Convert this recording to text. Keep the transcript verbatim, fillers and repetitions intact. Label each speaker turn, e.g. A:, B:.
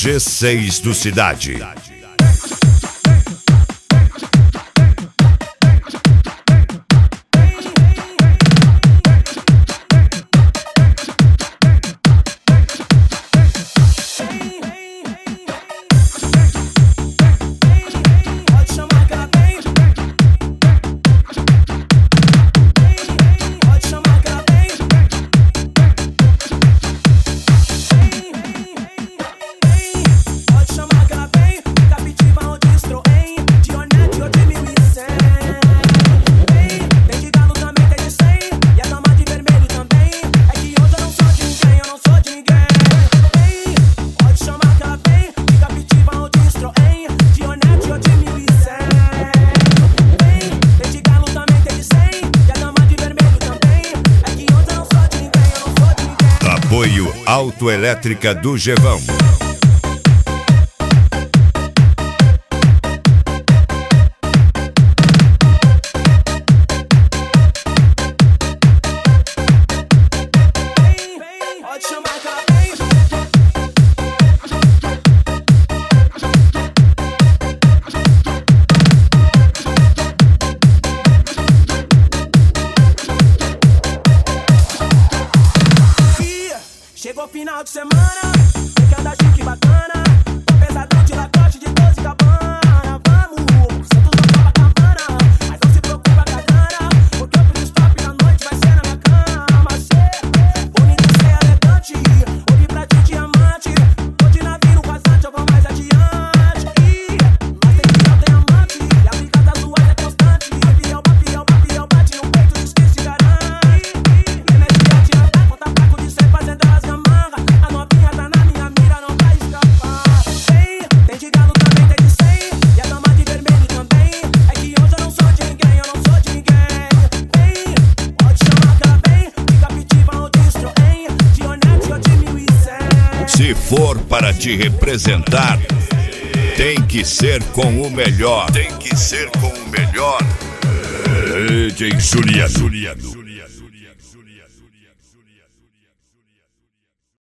A: G seis do Cidade. Apoio Autoelétrica do Gevão.
B: Chegou final de semana, tem que andar chique bacana, tô pesadão de lacoste de doze cabana. Vamos, Santos não Copacabana, mas não se preocupa com a grana, porque o stop na noite vai ser na minha cama. Cê, bonito ser elegante, olhe pra ti diamante, tô de navio no vazante, eu vou mais adiante. Mas tem que não tem amante, e a briga das duas é constante. Fiel, fiel, fiel, bate no peito, diz que se garante. E mete a tira da conta fraco de ser fazendo elas gamar.
A: Se for para te representar, tem que ser com o melhor. Tem que ser com o melhor. D J Juliano.